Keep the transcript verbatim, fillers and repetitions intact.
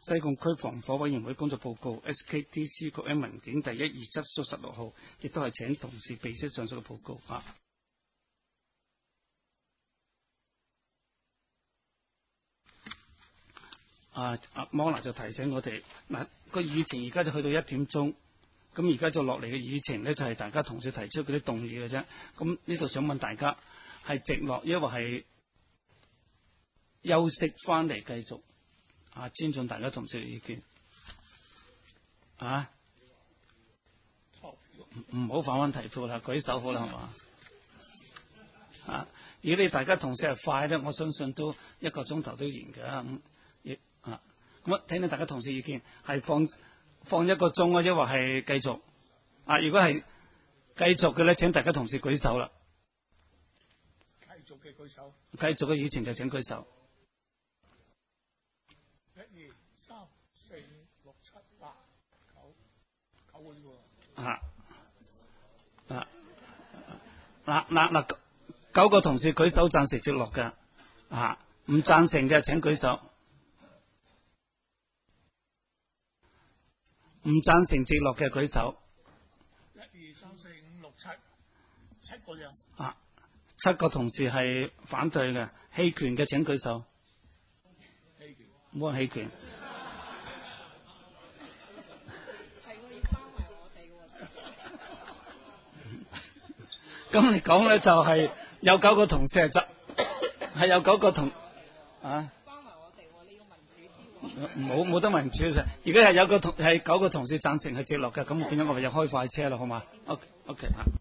西貢區防火委員會工作報告 S K T C 局 M 文件第一二七數十六號，亦都係請同事備悉上述嘅報告啊。啊啊，Mona 就提醒我哋嗱個議程而家就去到一點鐘，咁而家就落嚟嘅議程呢，就係、是、大家同事提出嗰啲動議嘅啫。咁呢度想問大家係直落，抑或係休息翻嚟繼續？啊，尊重大家同事嘅意見。啊，唔好反反提覆啦，舉手好啦，係嘛？啊，如果你大家同事係快咧，我相信都一個鐘頭都完嘅。咁亦啊，咁啊，聽聽大家同事意見，係放放一個鐘啊，抑或係繼續？啊，如果係繼續嘅咧，請大家同事舉手啦。 繼續嘅舉手。 繼續嘅議程就請舉手。 一二三四五六七八九九個呢個。 啊啊嗱嗱嗱，九個同事舉手贊成直落嘅，啊唔贊成嘅請舉手。唔贊成直落嘅舉手。 一二三四五六七，七個啫。 啊，七個同事係反對嘅，棄權嘅請舉手。 棄權。 冇人棄權。 係我要包埋我哋喎。 咁嚟講咧，就係有九個同事係執，係有九個同啊。冇冇得民主嘅，而家係有個同係九個同事贊成係直落嘅，咁變咗我哋又開快車啦，好嘛？OK OK 嚇。